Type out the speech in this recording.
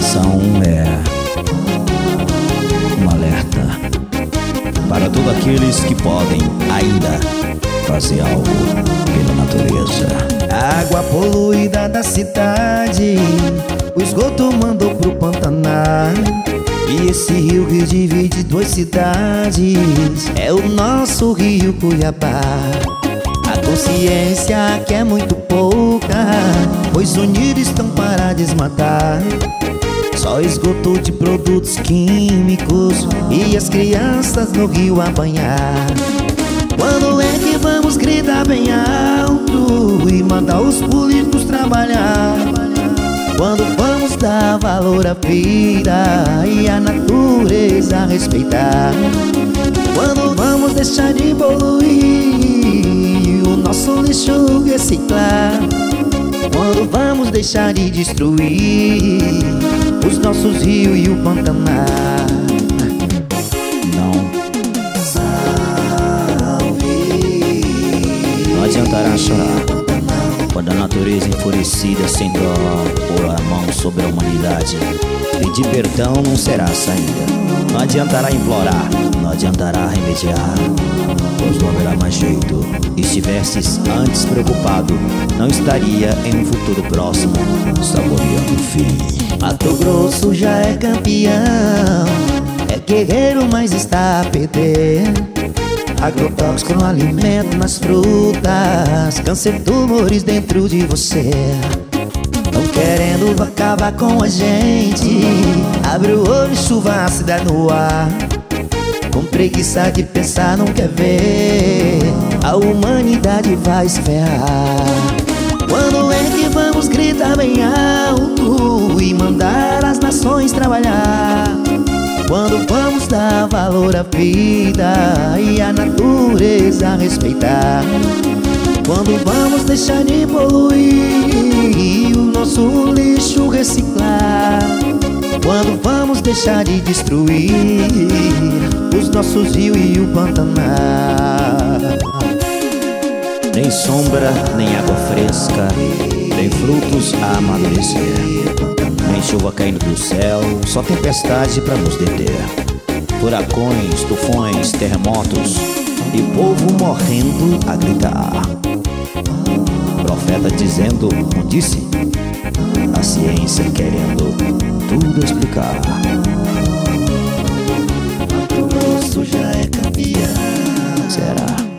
canção é um alerta para todos aqueles que podem ainda fazer algo pela natureza. A água poluída da cidade, o esgoto mandou pro Pantanal. E esse rio que divide duas cidades é o nosso Rio Cuiabá. A consciência que é muito pouca, pois unidos estão para desmatar. Só esgoto de produtos químicos e as crianças no rio a banhar. Quando é que vamos gritar bem alto e mandar os políticos trabalhar? Quando vamos dar valor à vida e a natureza respeitar? Quando vamos deixar de poluir e o nosso lixo reciclar? Quando vamos deixar de destruir os nossos rios e o Pantanal? Não adiantará chorar quando a natureza enfurecida sem dó pôr a mão sobre a humanidade. Pedir perdão não será saída. Não adiantará implorar, não adiantará remediar, pois não haverá mais jeito. E se estivesses antes preocupado, não estaria em um futuro próximo saboreando o fim. Mato Grosso já é campeão, é guerreiro, mas está a perder. Agrotóxico no alimento, nas frutas, câncer, tumores dentro de você. Tão querendo acabar com a gente. Abre o olho, chuva ácida no ar. Com preguiça de pensar, não quer ver. A humanidade vai se ferrar. Quando é que vamos gritar bem alto e mandar as nações trabalhar? Quando vamos dar valor à vida e a natureza respeitar? Quando vamos deixar de poluir e o nosso lixo reciclar? Quando vamos deixar de destruir os nossos rios e o Pantanal? Nem sombra, nem água fresca, nem frutos a amadurecer, nem chuva caindo do céu, só tempestade pra nos deter. Furacões, tufões, terremotos e povo morrendo a gritar. Profeta dizendo, não disse? A ciência querendo tudo explicar. Mato Grosso já é campeão. Será?